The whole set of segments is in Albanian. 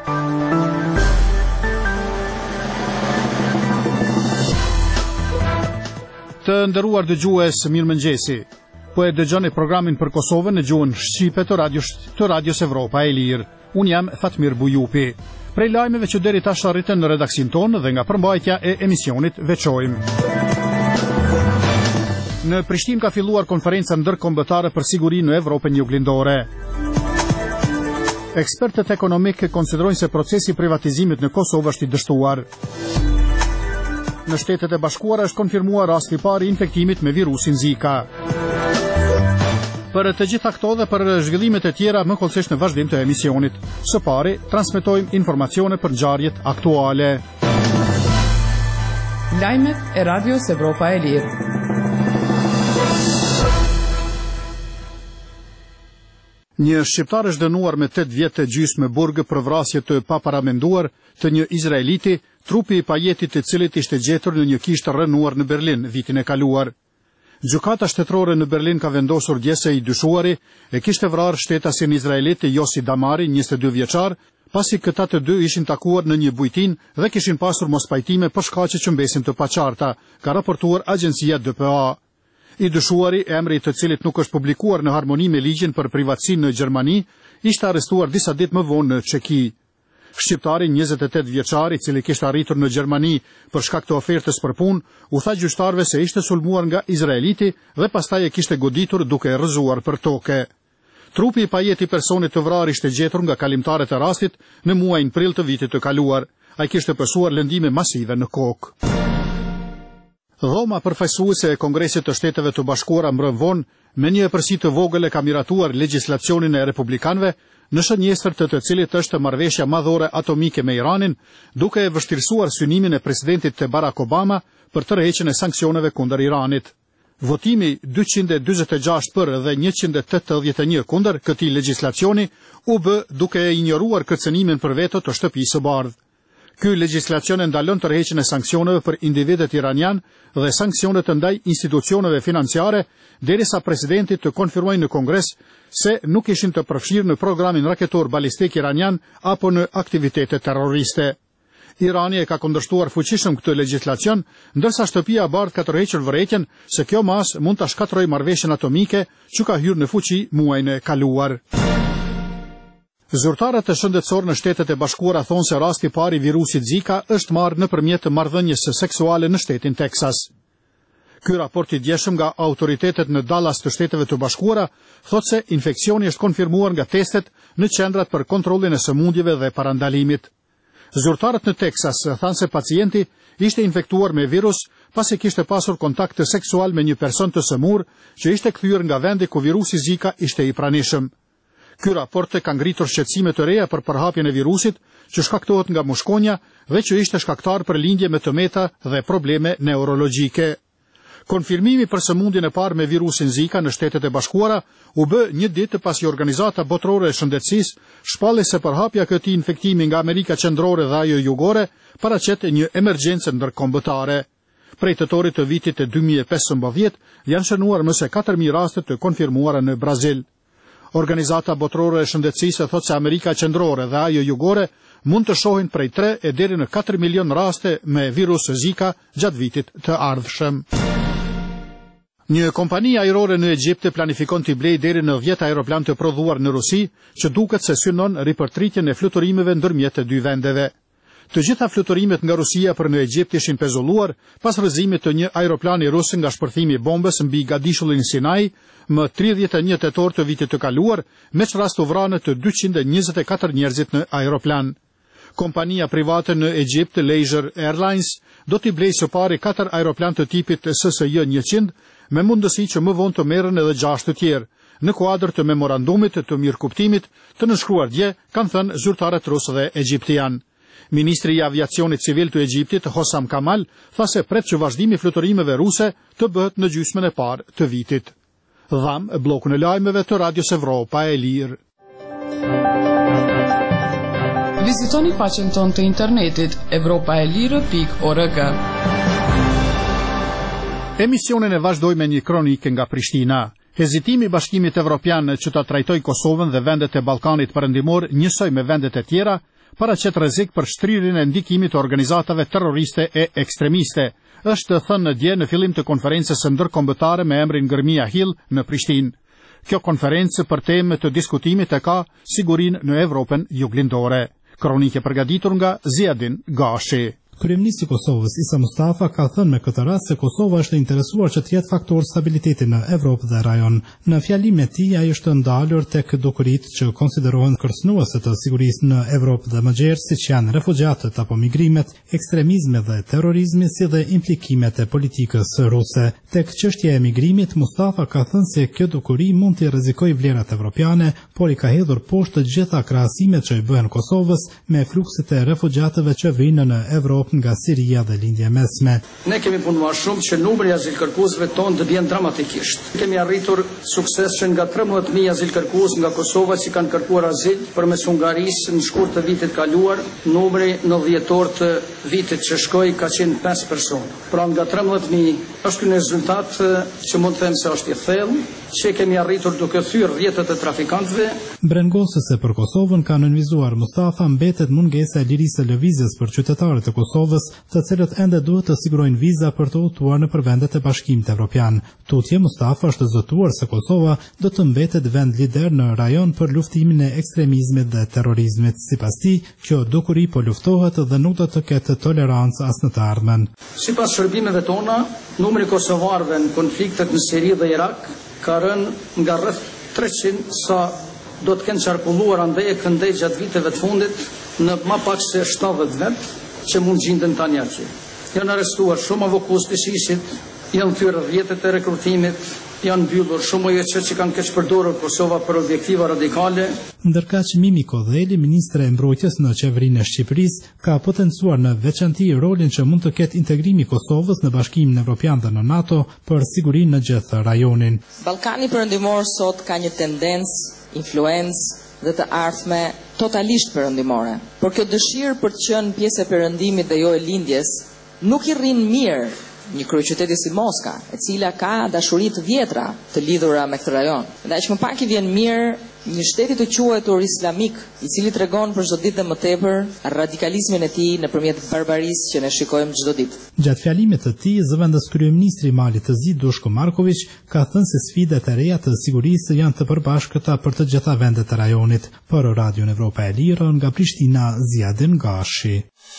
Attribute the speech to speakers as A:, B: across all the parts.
A: Të nderuar dëgjues, mirëmëngjesi. Po e dëgjoni programin për Kosovën në gjuhën shqipe të Radios Evropa e Lirë. Unë jam Fatmir Bujupi. Prej lajmeve që deri tash arritën në redaksin tonë dhe nga përmbajtja e emisionit veçojmë. Në Prishtinë ka filluar konferenca ndërkombëtare për siguri në Evropën juglindore. Ekspertët ekonomik konsiderojnë se procesi privatizimit në Kosovë është i dështuar. Në Shtetet e Bashkuara është konfirmuar rasti i parë i infektimit me virusin Zika. Për të gjitha këto dhe për zhvillimet e tjera më kollësisht në vazhdim të emisionit. Së pari, transmetojmë informacione për ngjarjet aktuale.
B: Lajmet e Radios Evropa e Lirë.
A: Një shqiptar është dënuar me 8 vjet gjysmë burg për vrasje të paparamenduar të një izraeliti, trupi i pajetit të cilit ishte gjetur në një kishtë rënuar në Berlin vitin e kaluar. Gjykata shtetërore në Berlin ka vendosur dje se i dyshuari e kishte vrarë shtetasin izraelit Yossi Damari, 22 vjeçar, pasi këta të dy ishin takuar në një bujtin dhe kishin pasur mospajtime për shkaqe që mbesin të paqarta, ka raportuar agjencia DPA. I dyshuari, emri të cilit nuk është publikuar në harmoni me ligjin për privatësinë në Gjermani, ishte arrestuar disa ditë më vonë në Çeki. Shqiptari 28 vjeçar, i cili kishte arritur në Gjermani për shkak të ofertës për punë, u tha gjyqtarëve se ishte sulmuar nga izraeliti dhe pastaj e kishte goditur duke e rrëzuar për tokë. Trupi i pajeti personit të vrarë ishte gjetur nga kalimtarët e rastit në muajin prill të vitit të kaluar. Ai kishte pësuar lëndime masive në kokë. Dhoma përfaqësuese e Kongresit të Shteteve të Bashkuara mbrëm vonë me një epërsi të vogël e ka miratuar legjislacionin e republikanëve në shënjestër të cilit është marrëveshja madhore atomike me Iranin, duke e vështirësuar synimin e presidentit Barack Obama për tërheqjen e sanksioneve kundër Iranit. Votimi 246 për dhe 181 kundër këtij legjislacioni u bë duke e injoruar kërcënimin për veto të Shtëpisë së Bardhë. Ky legjislacion e ndalon tërheqjen e sanksioneve për individët iranian dhe sanksionet ndaj institucioneve financiare, derisa presidenti të konfirmojë në Kongres se nuk ishin të përfshirë në programin raketor balistik iranian apo në aktivitete terroriste. Irani e ka kundërshtuar fuqishëm këtë legjislacion, ndërsa Shtëpia e Bardhë ka tërhequr vërejtjen se kjo mas mund ta shkatërrojë marrëveshjen atomike që ka hyrë në fuqi muajin e kaluar. Zyrtarët e shëndetësor në Shtetet e Bashkuara thonë se rasti i parë i virusit Zika është marrë nëpërmjet marrëdhënies seksuale në shtetin Teksas. Ky raport i djeshëm nga autoritetet në Dallas të Shteteve të Bashkuara thotë se infeksioni është konfirmuar nga testet në qendrat për kontrollin e sëmundjeve dhe parandalimit. Zyrtarët në Teksas thanë se pacienti ishte infektuar me virus pasi kishte pasur kontakt seksual me një person të sëmur që ishte kthyer nga vendi ku virusi Zika ishte i pranishëm. Ky raport ka ngritur shqetësime të reja për përhapjen e virusit që shkaktohet nga mushkonja dhe që ishte shkaktar për lindje me tëmeta dhe probleme neurologjike. Konfirmimi për sëmundjen e parë me virusin Zika në Shtetet e Bashkuara u bë një ditë pasi Organizata Botërore e Shëndetësisë shpalli se përhapja e këtij infektimi nga Amerika Qendrore dhe ajo jugore paraqet një emergjencë ndërkombëtare. Prej tetorit të vitit të 2015 janë shënuar më se 4000 raste të konfirmuara në Brazil. Organizata Botërore e Shëndetësisë thotë se Amerika Qendrore dhe ajo jugore mund të shohin prej 3 e deri në 4 milion raste me virus Zika gjatë vitit të ardhshëm. Një kompani ajrore në Egjipt planifikon të blejë deri në 10 aeroplan të prodhuar në Rusi, që duket se synon ripërtritjen e fluturimeve ndërmjet të dy vendeve. Të gjitha fluturimet nga Rusia për në Egjipt ishin pezulluar pas rrëzimit të një aeroplani rus nga shpërthimi i bombës mbi Gadishullin Sinai më 31 tetor të vitit të kaluar, me rast u vranë të 224 njerëzit në aeroplan. Kompania private në Egjipt, Leisure Airlines, do t'i blejë së pari 4 aeroplan të tipit SSJ-100 me mundësi që më vonë të merren edhe 6 të tjerë, në kuadër të memorandumit të mirëkuptimit të nënshkruar dje, kanë thënë zyrtarët rusë dhe egjiptian. Ministri i Aviacionit Civil të Egjiptit, Hossam Kamal, tha se pret që vazhdimi i fluturimeve ruse të bëhet në gjysmën e parë të vitit. Dham bllokun e lajmeve të Radios Evropa e Lirë.
B: Vizitoni faqen tonë të internetit evropaelire.org.
A: Emisionin e vazhdoj me një kronikë nga Prishtina. Hezitimi i Bashkimit Evropian që ta trajtoj Kosovën dhe vendet e Ballkanit Perëndimor njësoj me vendet e tjera paraqet rrezik për shtrirjen e ndikimit të organizatave terroriste e ekstremiste, është thënë dje në fillim të konferencës ndërkombëtare me emrin Gërmia Hill në Prishtinë. Kjo konferencë për temë të diskutimit e ka sigurinë në Evropën juglindore. Kronike përgatitur nga Ziadin Gashi.
C: Kryeministri i Kosovës Isa Mustafa ka thënë me këtë rast se Kosova është interesuar që të jetë faktor stabiliteti në Evropë dhe rajon. Në fjalimin e tij ai është ndalur tek dukuritë që konsiderohen kërcënuese të sigurisë në Evropë dhe më gjerë, siç janë refugjatët apo migrimet, ekstremizmi dhe terrorizmi, si dhe implikimet e politikës ruse. Tek çështja e migrimit, Mustafa ka thënë se kjo dukuri mund të rrezikojë vlerat evropiane, por i ka hedhur poshtë të gjitha krahasimet që i bëhen Kosovës me fluksit e refugjatëve që vinë në Evropë nga Siria dhe lindja mesme.
D: Ne kemi punuar shumë që numri i azilkërkuesve tonë të bjen dramatikisht. Kemi arritur sukses që nga 13.000 azilkërkues nga Kosova që kanë kërkuar azil përmes Hungarisë në shkurt të vitit kaluar, numri në dhjetor të vitit që shkoi ka qenë 5 persona. Pra nga 13.000 është një rezultat që mund të them se është i thellë, që kemi arritur duke thyrë rrjetet e trafikantëve.
C: Brengosëse për Kosovën ka nënvizuar Mustafa, mbetet mungesa e lirisë së lëvizjes për qytetarët e Kosovës, të cilët ende duhet të sigurojnë viza për të udhëtuar në vendet e Bashkimit Evropian. Tutje Mustafa është zëtuar se Kosova do të mbetet vend lider në rajon për luftimin e ekstremizmit dhe terrorizmit. Sipas tij, kjo dukuri po luftohet dhe nuk do të ketë tolerancë as në të ardhmen.
D: Sipas shërbimeve tona, numri kosovarëve në konfliktet në Siri dhe Irak ka rënë nga rreth 300 sa do të kenë qarkulluar andej e këndej gjatë viteve të fundit në ma pak se 70 vet që mund gjinden tani atje. Janë arrestuar shumë avokues të ISIS-it, janë thyrë rrjetet e rekrutimit, janë mbyllur shumë OJC që kanë keq përdorur Kosova për objektiva radikale.
C: Ndërkaq Mimi Kodheli, ministre e mbrojtjes në qeverinë e Shqipërisë, ka potencuar në veçanti rolin që mund të ketë integrimi i Kosovës në Bashkimin Evropian dhe në NATO për sigurinë në gjithë rajonin.
E: Ballkani Perëndimor sot ka një tendencë, influencë dhe të ardhme totalisht perëndimore. Por kjo dëshirë për të qenë pjesë e perëndimit dhe jo e lindjes nuk i rrin mirë një kryeqyteti si Moska, e cila ka dashuri të vjetra të lidhura me këtë rajon. Dhe aq më pak i vjen mirë një shteti të quajtur islamik, i cili tregon për çdo ditë dhe më tepër radikalizmin e tij nëpërmjet barbarisë që ne shikojmë çdo ditë.
C: Gjatë fjalimit të tij, zëvendës kryeministri i Malit të Zi Dushko Marković ka thënë se sfidat e reja të sigurisë janë të përbashkëta për të gjitha vendet e rajonit. Për Radion Evropa e Lirë, nga Prishtina, Ziadin Gashi.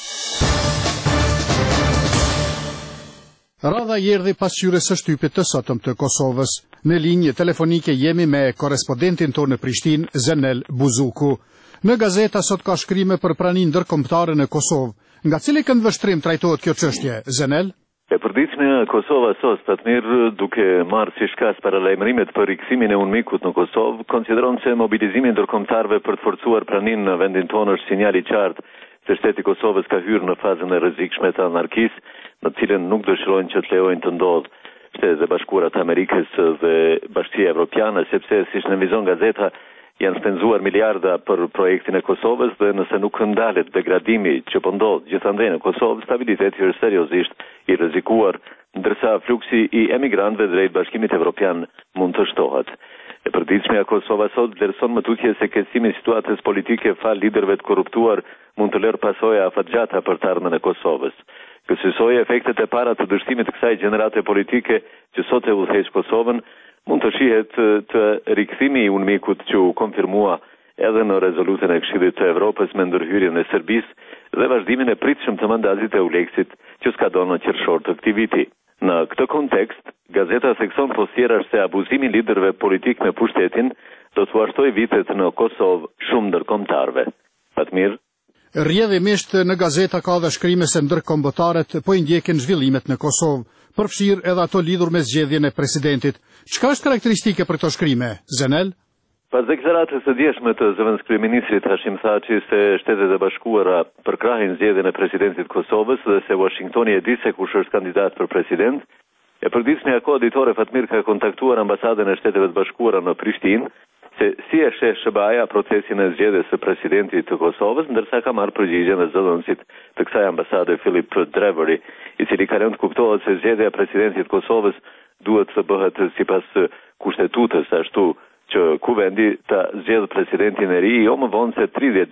A: Radha erdhi pas hyrjes së shtypit të sotëm të Kosovës. Në linjë telefonike jemi me korrespondentin tonë në Prishtinë, Zenel Buzuku. Në gazeta sot ka shkrime për praninë ndërkombëtare në Kosovë. Nga cili këndvështrim trajtohet kjo çështje, Zenel?
F: E përditshme Kosova sot Fatmir, duke marrë si shkas paralajmërimet për rikthimin e UNMIK-ut në Kosovë, konsideron se mobilizimi ndërkombëtarëve për të forcuar praninë në vendin tonë është sinjal i qartë se shteti i Kosovës ka hyrë në fazën e rrezikshme të anarkisë, në cilën nuk dëshirojnë që të lejojnë të ndodhë Shtetet e Bashkuara të Amerikës dhe Bashkia Evropiane, sepse siç nënvizon gazeta, janë shpenzuar miliarda për projektin e Kosovës dhe nëse nuk ndalet degradimi që po ndodh gjithandej në Kosovë, stabiliteti është seriozisht i rrezikuar, ndërsa fluksi i emigrantëve drejt Bashkimit Evropian mund të shtohet. E përditshmja Kosova sot vlerëson më tutje se keqësimi i situatës politike fal liderëve të korruptuar mund të lërë pasoja afatgjata për të ardhmen e Kosovës. Kësaj efektet e para të dështimit të kësaj gjenerate politike që sot e udhëheq Kosovën mund të shihet të rikthimi i UNMIK-ut që u konfirmua edhe në rezolutën e Këshillit të Evropës me ndërhyrjen e Serbisë dhe vazhdimin e pritshëm të mandatit e ULEX-it që skadon në qershor të këtij viti. Në këtë kontekst, gazeta thekson poshtërash se abuzimi i liderëve politik me pushtetin do të uashtojë vitet në Kosovë shumë ndërkombëtarëve. Fatmir.
A: Rrjedhimisht në gazeta ka dhe shkrime se ndërkombëtarët po i ndjekin zhvillimet në Kosovë, përfshirë edhe ato lidhur me zgjedhjen e presidentit. Çka është karakteristike për këto shkrime, Zenel?
F: Pas deklaratës së djeshme të zëvendës kryeministrit Hashim Thaçi se Shtetet e Bashkuara përkrahin zgjedhjen e presidentit Kosovës dhe se Washingtoni e di se kush është kandidat për president, e përditshme koordinatore Fatmir ka kontaktuar ambasadën e Shteteve të Bashkuara në Prishtinë se si e sheh SBA procesin e zgjedhjes së presidentit të Kosovës, ndërsa ka marrë përgjigjen e zëdhënësit të kësaj ambasade Philip Drevery, i cili ka rënë të kuptohet se zgjedhja e presidentit të Kosovës duhet të bëhet sipas kushtetutës, ashtu që kuvendi ta zgjedhë presidentin e ri jo më vonë se 30 ditë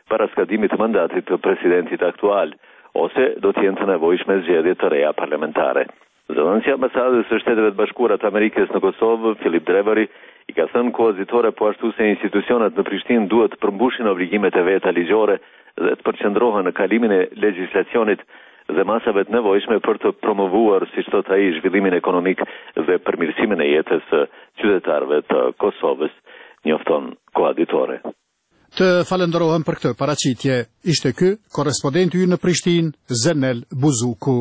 F: para skadimit të mandatit të presidentit aktual, ose do të jenë të nevojshme zgjedhje të reja parlamentare. Zëvendësi i ambasadës së Shteteve të Bashkuara të Amerikës në Kosovë, Filip Drevari, i ka thënë koazitore po ashtu se institucionet në Prishtinë duhet të përmbushin obligimet e veta ligjore dhe të përqendrohen në kalimin e legjislacionit dhe masave të nevojshme për të promovuar, siç thot ai, zhvillimin ekonomik dhe përmirësimin e jetës së qytetarëve të Kosovës, njofton koazitore.
A: Të falenderohem për këtë paraqitje. Ishte ky korrespondenti ynë në Prishtinë, Zenel Buzuku.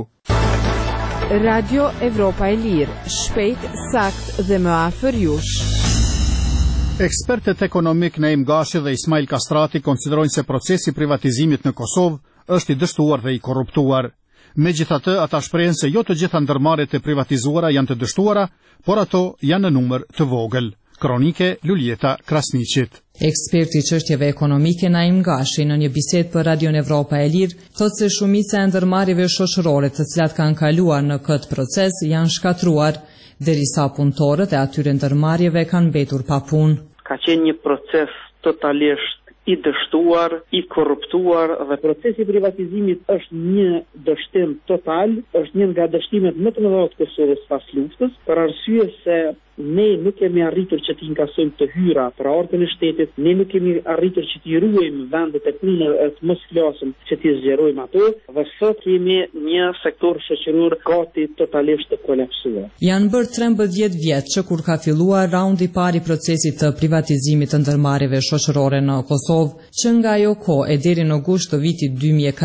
G: Radio Evropa e Lirë, shpejt, sakt dhe më afër jush.
A: Ekspertët ekonomik Naim Gashi dhe Ismail Kastrati konsiderojnë se procesi i privatizimit në Kosovë është i dështuar dhe i korruptuar. Megjithatë, ata shprehen se jo të gjitha ndërmarrjet e privatizuara janë të dështuara, por ato janë në numër të vogël. Kronike Luljeta Krasniqit.
H: Eksperti i çështjeve ekonomike Naim Gashi në një bisedë për Radion Evropa e Lirë thotë se shumica e ndërmarrjeve shoqërore të cilat kanë kaluar në këtë proces janë shkatruar, derisa punëtorët e atyre ndërmarrjeve kanë mbetur pa punë.
I: Ka qenë një proces totalisht i dështuar, i korruptuar dhe procesi i privatizimit është një dështim total, është një nga dështimet më të mëdha të Kosovës pas luftës, për arsye se ne nuk kemi arritur që t'i inkasojmë të hyra për orën e shtetit, ne nuk kemi arritur që t'i ruajmë vendet e punës, të mos flasim që t'i zgjerojmë ato, dhe sot kemi një sektor shoqëror gati totalisht të kolapsuar.
H: Janë bërë 13 vjet që kur ka filluar raundi i parë i procesit të privatizimit të ndërmarrjeve shoqërore në Kosovë, që nga ajo kohë e deri në gusht të vitit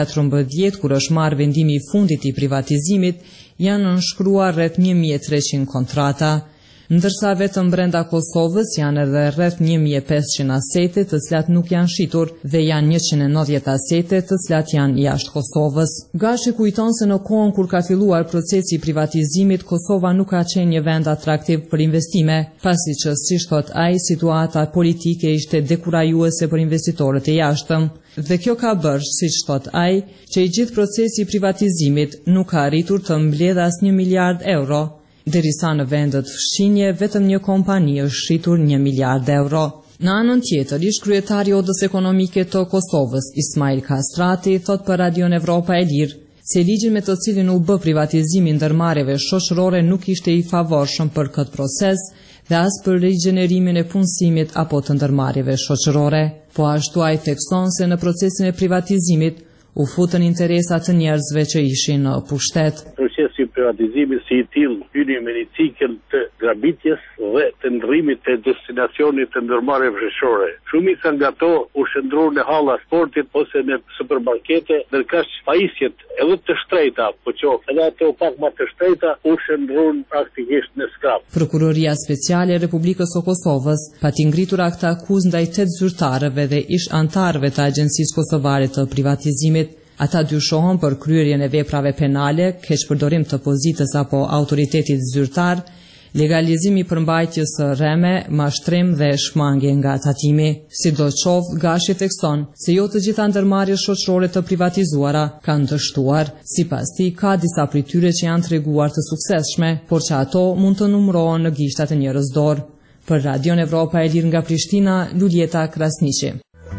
H: 2014, kur është marrë vendimi i fundit i privatizimit, janë nënshkruar rreth 1300 kontrata. Ndërsa vetëm brenda Kosovës janë edhe rreth 1500 asete të cilat nuk janë shitur dhe janë 190 asete të cilat janë jashtë Kosovës. Gashi kujton se në kohën kur ka filluar procesi i privatizimit, Kosova nuk ka qenë një vend atraktiv për investime, pasi që, siç thot ai, situata politike ishte dekurajuese për investitorët e jashtëm. Dhe kjo ka bërë, siç thot ai, që i gjithë procesi i privatizimit nuk ka arritur të mbledhë as 1 miliard euro. Derisa në vendet fshinje, vetëm një kompani është shitur 1 miliard euro. Në anën tjetër, ish kryetari i Odës Ekonomike të Kosovës, Ismail Kastrati, thot për Radion Evropa e Lirë, se ligjin me të cilin u bë privatizimi ndërmarrjeve shoqërore nuk ishte i favorshëm për këtë proces dhe as për rigjenerimin e punësimit apo të ndërmarrjeve shoqërore. Po ashtu ai thekson se në procesin e privatizimit u futën interesat të njerëzve që ishin në pushtet.
J: Procesi i privatizimit si i tillë hyni me një cikël të grabitjes dhe të ndrrimit të destinacionit të ndërmarrjeve shoqërore. Shumica nga ato u shndruan në halla sportit ose në supermarkete, ndërkaq pajisjet edhe të shtrejta, po qoftë edhe ato pak më të shtrejta, u shndruan praktikisht në skrap.
H: Prokuroria Speciale e Republikës së Kosovës pati ngritur akta akuzë ndaj 8 zyrtarëve dhe ish antarëve të Agjencisë Kosovare të Privatizimit. Ata dyshohen për kryerjen e veprave penale, keqpërdorim të pozitës apo autoritetit zyrtar, legalizimi i përmbajtjes së rreme, mashtrim dhe shmangje nga tatimi. Sidoqoftë, Gashi thekson se jo të gjitha ndërmarrjet shoqërore të privatizuara kanë dështuar. Sipas tij, ka disa prej tyre që janë treguar të suksesshme, por që ato mund të numërohen në gishtat e njerëz dorë. Për Radion Evropa e Lirë nga Prishtina, Luljeta Krasniqi.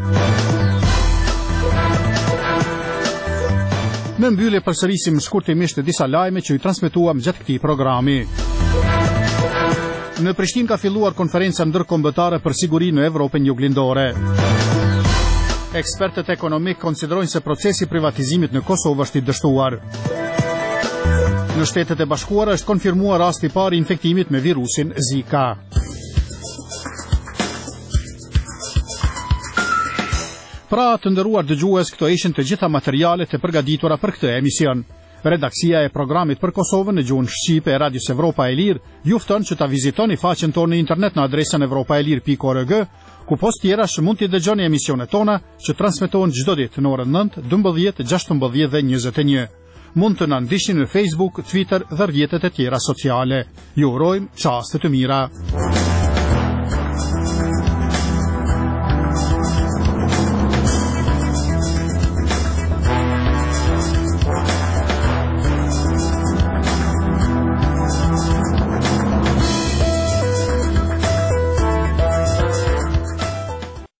A: Në mbyllje përsërisim shkurtimisht disa lajme që ju transmetuam gjatë këtij programi. Në Prishtinë ka filluar konferenca ndërkombëtare për siguri në Evropën juglindore. Ekspertët ekonomik konsiderojnë se procesi i privatizimit në Kosovë është i dështuar. Në Shtetet e Bashkuara është konfirmuar rasti i parë i infektimit me virusin Zika. Pra, të nderuar dëgjues, këto ishin të gjitha materialet e përgatitura për këtë emision. Redaksia e programit për Kosovën në gjuhën shqipe e Radios Evropa e Lirë ju fton që ta vizitoni faqen tonë në internet në adresën evropaelir.org, ku post tjerash mund t'i dëgjoni emisionet tona që transmetohen çdo ditë në orën 9, 12, 16 dhe 21. Mund të na ndiqni në Facebook, Twitter dhe rrjetet e tjera sociale. Ju urojmë çaste të mira.